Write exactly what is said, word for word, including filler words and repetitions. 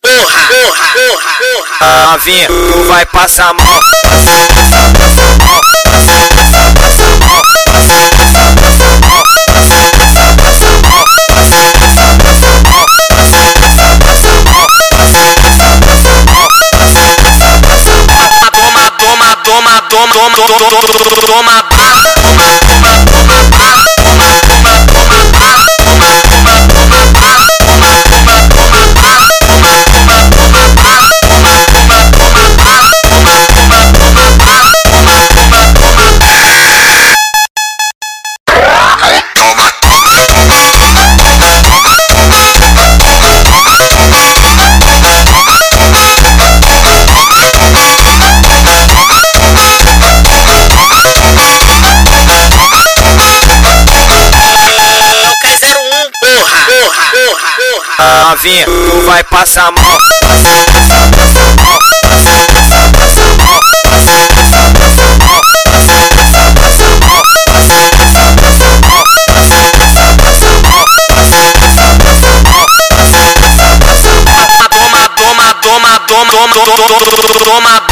porra, porra, porra, porra. Novinha, tu vai passar mal. Toma, toma, toma, toma, toma, toma, novinha, tu vai passar mal. Toma, toma, toma, toma, toma, toma, toma, toma.